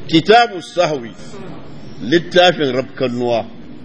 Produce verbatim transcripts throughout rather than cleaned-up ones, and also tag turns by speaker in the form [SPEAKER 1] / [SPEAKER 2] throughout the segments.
[SPEAKER 1] kitabu sahwi littafin rabkannuwa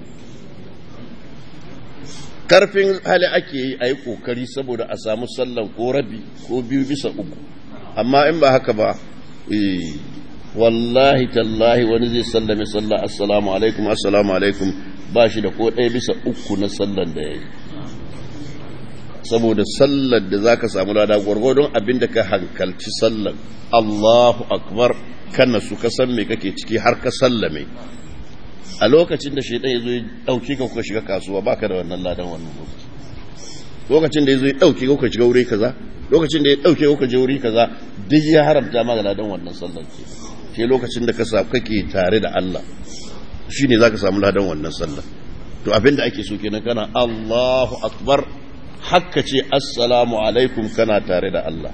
[SPEAKER 1] karfin hali ake yi a yi kokari saboda a samu sallan ko rabi ko biyu bisa uku, amma in ba haka ba eh wallahi tallahi wani zai sallame sallah assalamu alaikum assalamu alaikum ba shi da ko ɗaya bisa uku na sallan da ya yi, saboda sallar da za ka samu lada gwargwadon abin da ka hankalci sallar Allahu akbar kana su ka san me kake ciki har ka sallame. A lokacin da shaidan ya zo ya ɗauki ka kuka shiga kasuwa baka da wannan ladan wannan lokaci, lokacin da ya zo ya ɗauki ka kuka shiga wuri kaza, lokacin da ya ɗauke kuka je wuri kaza, duk ya haramta maka ladan wannan sallar ke ke lokacin da ka sa kake tare da Allah shine zaka samu ladan wannan sallar. To abinda ake so kenan kana Allahu akbar hakka ce assalamu alaikum kana tare da Allah.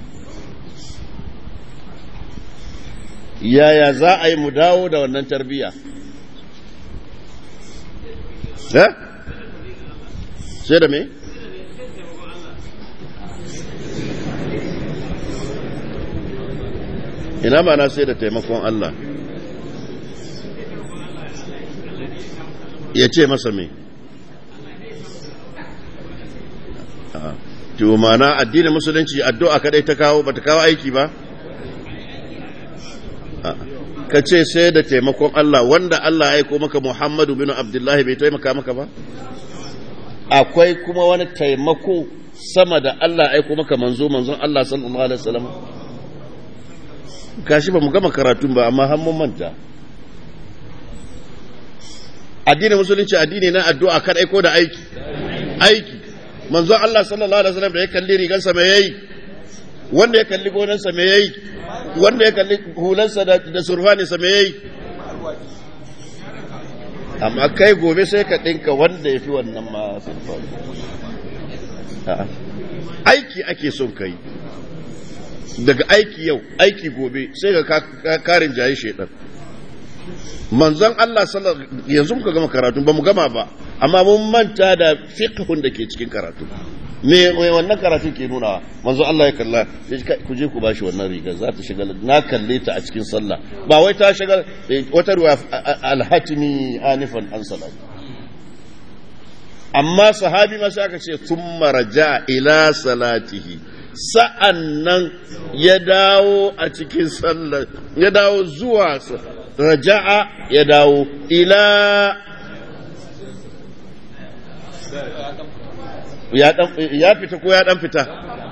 [SPEAKER 1] Yaya za a yi mu dawo da wannan tarbiyya? Eh? Sai da me? Ina ma na sai da taimakon Allah. Ya ce masa me? To mana addinin musulunci addu'a kadai ta kawo bata kawo aiki ba? Ka ce sai da taimakon Allah, wanda Allah ya aiko maka Muhammadu bin Abdullahi bai taimaka maka ba? Akwai kuma wani taimako sama da Allah ya aiko maka manzo manzon Allah sallallahu alaihi wasallam. Kashi ba mu gama karatun ba amma har mun manta. Addinin musulunci addini na addu'a kadai ko da aiki? Aiki. Manzon Allah sallallahu alaihi wasallam da ya kalli rigansa me yayi? Wanda ya kalli gonansa me yayi? Wanda ya kalli hulansa da, da surfaninsa me yayi? Amma kai gobe sai ka dinka wanda ya fi wannan ma surfani. Aiki ake son kai. Daga aiki yau, aiki gobe sai ka karin jayi shedan. Manzon Allah sallallahu yanzu muka gama karatu ba mu gama ba, amma mun manta da fiqhun da ke cikin karatu. Me wannan karatu ke nuna manzo Allah ya kalla ku je ku bashi wannan riga za ta shiga na kalle ta a cikin sallah ba wai ta shiga wata ruwa al-hatimi anifan an salat, amma sahabi ma sai aka ce thumma raja ila salatihi, sa'annan ya dawo a cikin sallah ya dawo zuwa raja'a ya dawo ila ya dan ya fita ko ya dan fita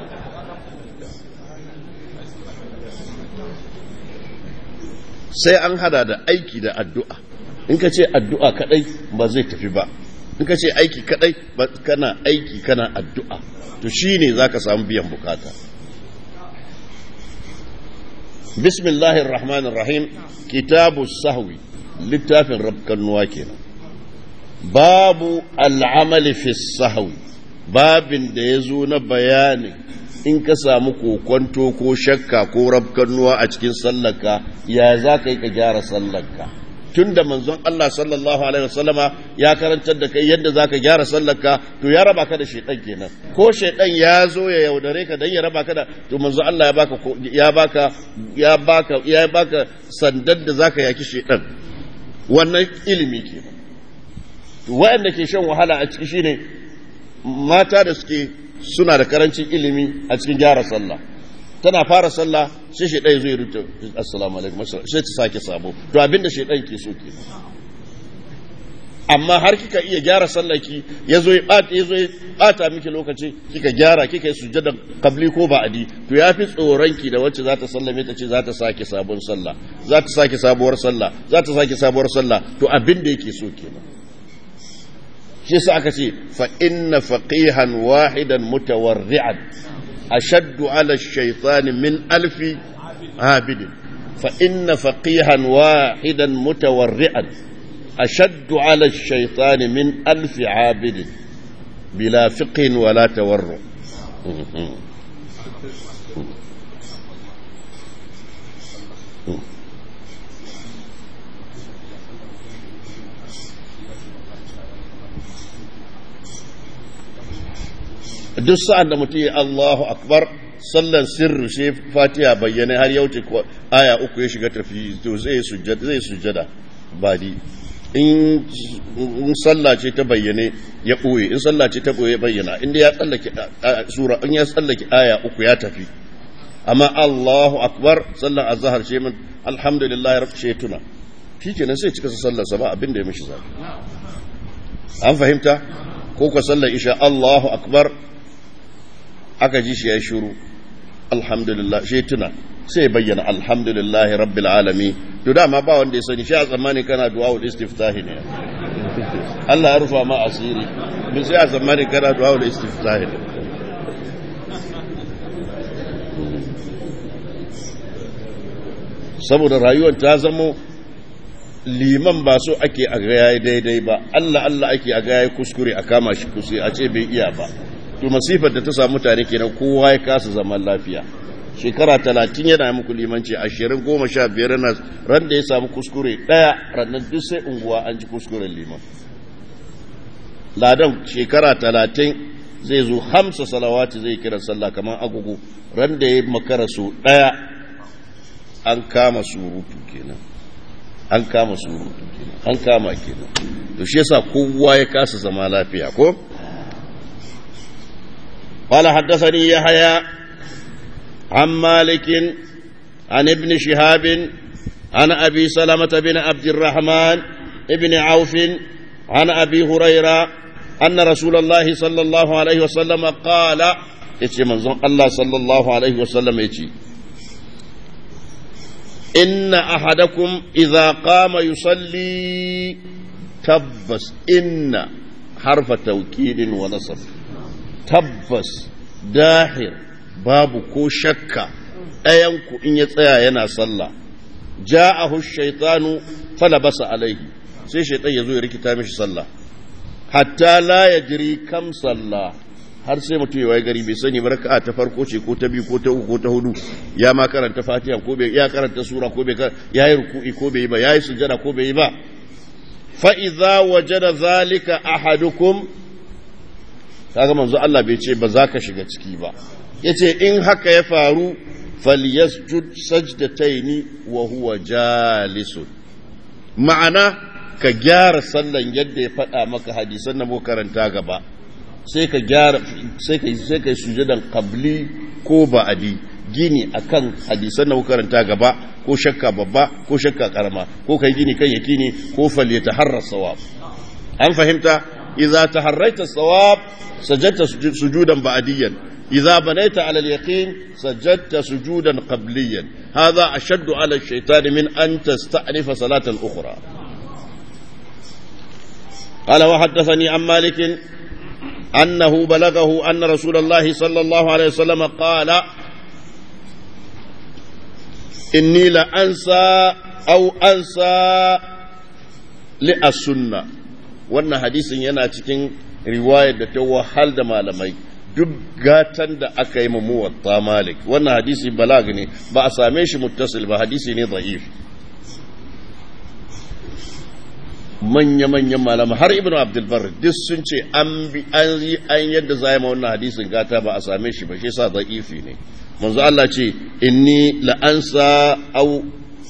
[SPEAKER 1] sai an hada da aiki da addu'a. In ka ce addu'a kadai ba zai tafi ba, in ka ce aiki kadai kana aiki kana addu'a to shine zaka samu biyan bukata. Bismillahir rahmanir rahim. Kitabus sahwi littafin rabkannuwa kenan. Babu al'amali fi sahwi, babin da ya zo na bayanin in ka samu kokonto ko shakka ko rabkannuwa a cikin sallarka ya za ka yi ka gyara sallarka. Tun da manzon Allah sallallahu alaihi wasallama ya karantar da kai yadda za ka gyara sallarka, to ya raba ka da shaidan kenan. Ko shaidan ya zo ya yaudare ka dan ya raba ka da, to manzon Allah ya baka ya baka ya baka ya baka sandan da zaka yaki shaidan. Wannan ilimi kenan. To waɗanda ke shan wahala a ciki shine mata da suke suna da karancin ilimi a cikin gyara sallah. Tana fara sallah sai shaidan zai rubuta assalamu alaikum sai ta sake sabo. To abinda shaidan ke so ke. Amma har kika iya gyara sallarki yazo ya bata yazo ya bata miki lokaci kika gyara kika yi sujjada qabli ko ba'di, to yafi tsoranki da wacce za ta sallame ta ce za ta sake sabon sallah, za ta sake sabuwar sallah, za ta sake sabuwar sallah, to abinda yake so kenan. shi sa aka ce fa inna faqihan wahidan mutawarri'an ashaddu ala ash-shaytan min alfi abid fa inna faqihan wahidan mutawarri'an ashaddu ala ash-shaytan min alfi abid bila fiqhin wala tawarru. duk sa'an da mutum ya Allahu akbar sallan sirri sai fatiha bayyane har ya wuce aya uku ya shiga tafi to zai sujjada zai sujjada badi in in sallah ce ta bayyane ya boye in sallah ce ta boye bayyana inda ya tsallake sura in ya tsallake aya uku ya tafi amma Allahu akbar sallan azhar ce min alhamdulillah rabbil shaytuna shikenan sai cika sallar sa ba abin da ya mishi zafi an fahimta ko ka sallar isha Allahu akbar aka ji shi ya shiru alhamdulillah shaytuna sai bayyana alhamdulillahi rabbil alamin to dama ba wanda ya sani shi a tsammani kana du'a ul istiftahi ne Allah ya rufa ma asiri bin sai a tsammani kana du'a ul istiftahi ne saboda rayuwar ta zama liman ba so ake a ga yayi daidai ba Allah Allah ake a ga yayi kuskure a kama shi kuskure a ce bai iya ba to masifar da ta samu mutane kenan kowa ya kasa zaman lafiya shekara talatin yana muku limanci ashirin goma sha biyar na ran da ya samu kuskure ɗaya rannan duk sai unguwa an ji kuskuren liman ladan shekara talatin zai zo hamsa salawati zai kira sallah kamar agogo ran da ya makara su ɗaya an kama surutu kenan an kama surutu kenan an kama kenan to shi yasa kowa ya kasa zama lafiya ko qala haddathani yahya عن مالك عن ابن شهاب عن أبي سلمة بن عبد الرحمن ابن عوف عن أبي هريرة أن رسول الله صلى الله عليه وسلم قال إتي منظم الله صلى الله عليه وسلم إتي إن أحدكم إذا قام يصلي تبس إن حرف توكيد ونصب تبس داحر babu ko shakka ɗayanku in ya tsaya yana sallah ja'ahu shaytanu falabasa alaihi sai shaytan ya zo ya rikita mishi sallah hatta la yajri kam sallah har sai mutum ya waye gari bai sani ba raka'a ta farko ce ko ta biyu ko ta uku ko ta hudu ya ma karanta fatiha ko bai ya karanta sura ko bai ya yi ruku'i ko bai yi ba ya yi sujada ko bai yi ba fa idza wajada zalika ahadukum kaga manzo Allah bai ce ba za ka shiga ciki ba yace in haka ya faru falyasjud sajdataini wa huwa jalisun ma'ana ka gyara sallan yadda ya faɗa maka hadisan na mu karanta gaba sai ka gyara sai ka sai ka sujudan qabli ko ba'di gini akan hadisan na mu karanta gaba ko shakka babba ko shakka karama ko kai gini kan yakini ko falyataharra sawab an fahimta idza taharraita sawab sajadta sujudan ba'diyan إذا بنيت على اليقين سجدت سجودا قبليا هذا أشد على الشيطان من أن تستأنف صلاة أخرى قال وحدثني عن مالك أنه بلغه أن رسول الله صلى الله عليه وسلم قال إني لأنسى أو أنسى لأسنة وأن حديث يناتكين رواية توحل دمالمي duk gatan da aka yi muwatta malik wannan hadisi balag ne ba a same shi muttasil ba hadisi ne da'if manya-manyan malama har ibn abdulbar duk sun ce an bi an yi an yadda za ma wannan hadisin gata ba a same shi ba shi sa da'ifi ne manzo Allah ce inni la'ansa au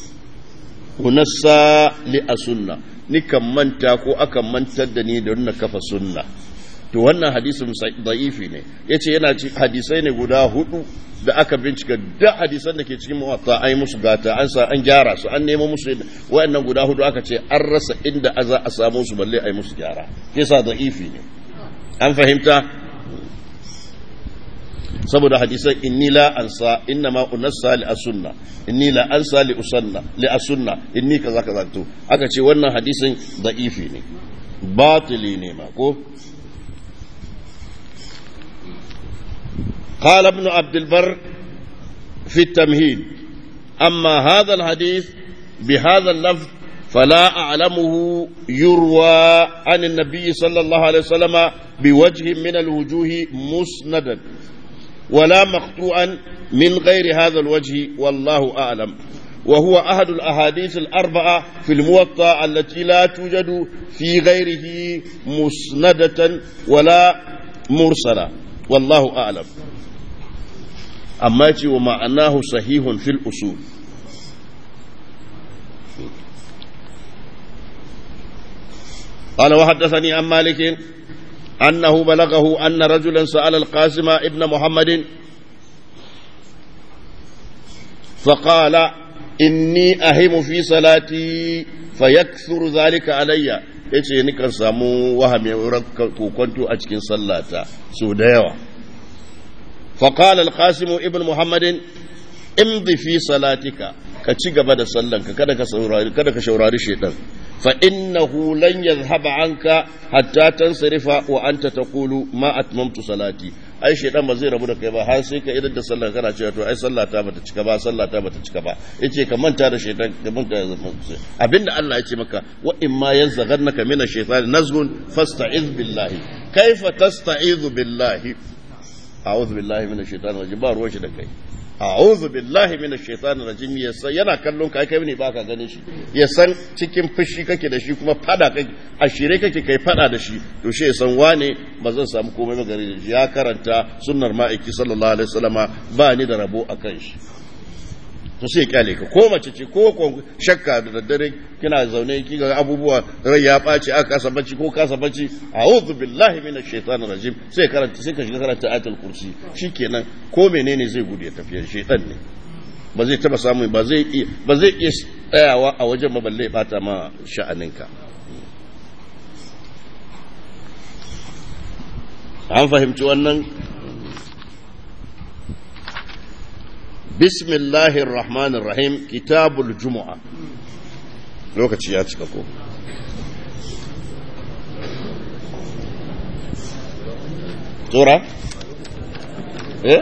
[SPEAKER 1] hunassa li asunna ni kan manta ko akan mantar da ni da wannan kafa sunna to wannan hadisin da'ifi ne yace yana ci hadisai ne guda hudu da aka bincika da hadisan da ke cikin muwatta ai musu gata an sa an gyara su an nemo musu wayannan guda hudu aka ce an rasa inda aza a samu su balle ai musu gyara yasa da'ifi ne an fahimta saboda hadisan inni la ansa inna ma unassa li asunna inni la ansa li usanna li asunna inni kaza kaza to aka ce wannan hadisin da'ifi ne batili ne ma ko قال ابن عبد البر في التمهيد أما هذا الحديث بهذا اللفظ فلا أعلمه يروى عن النبي صلى الله عليه وسلم بوجه من الوجوه مسندا ولا مقطوعا من غير هذا الوجه والله أعلم وهو أحد الأحاديث الأربعة في الموطأ التي لا توجد في غيره مسندة ولا مرسلة والله أعلم amma ce wa ma'anahu sahihun fil usul. قال وحدثني عن مالك أنه بلغه أن رجلا سأل القاسم ابن محمد فقال إني أهم في صلاتي فيكثر ذلك علي yace ni kan samu wahami kokonto a cikin sallata so da yawa fa qala al-qasim ibn muhammadin imdi fi salatika ka ci gaba da sallanka kada ka saurari kada ka shaurari shedan fa innahu lan yadhhaba anka hatta tansarifa wa anta taqulu ma atmamtu salati ai shedan ba zai rabu da kai ba har sai ka idan da sallar kana cewa to ai sallata bata cika ba sallata bata cika ba yace ka manta da shedan ka manta abinda Allah ya ce maka wa imma yanzaghannaka min ash-shaytan nazghun fasta'iz billahi kaifa tasta'izu billahi a'udhu billahi minash shaitanir rajim ba ruwan shi da kai a'udhu billahi minash shaitanir rajim yasa yana kallon ka kai ne baka ganin shi ya san cikin fushi kake da shi kuma fada kake ashire kake kai fada da shi to shi ya san wane ba zan samu komai ba gare shi ya karanta sunnar ma'aiki sallallahu alaihi wasallama ba ni da rabo akan shi to sai kyale ka ko mace ce ko shakka da daddare kina zaune ki ga abubuwa rai ya baci aka kasa bacci ko kasa bacci a'udhu billahi minash shaitanir rajim sai karanta sai ka shiga karanta ayatul kursi shikenan ko menene zai gudu ya tafi shaitan ne ba zai taba samu ba zai ba zai iya tsayawa a wajen maballe bata ma sha'aninka an fahimci wannan بسم الله الرحمن الرحيم كتاب الجمعة لوكتي يا تشكو سورة ايه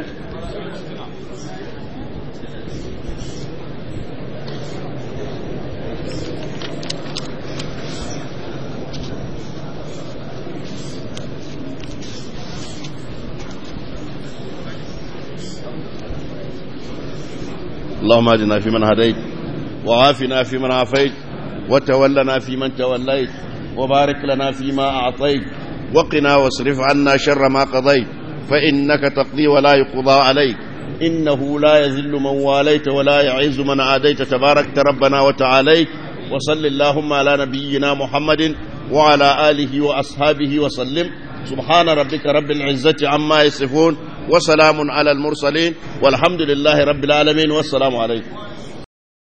[SPEAKER 1] اللهم اهدنا فيمن هديت وعافنا فيمن عافيت وتولنا فيمن توليت وبارك لنا فيما أعطيت وقنا واصرف عنا شر ما قضيت فإنك تقضي ولا يقضى عليك إنه لا يذل من واليت ولا يعز من عاديت تباركت ربنا وتعاليت وصل اللهم على نبينا محمد وعلى آله وأصحابه وسلم سبحان ربك رب العزة عما يصفون وسلام على المرسلين والحمد لله رب العالمين والسلام عليكم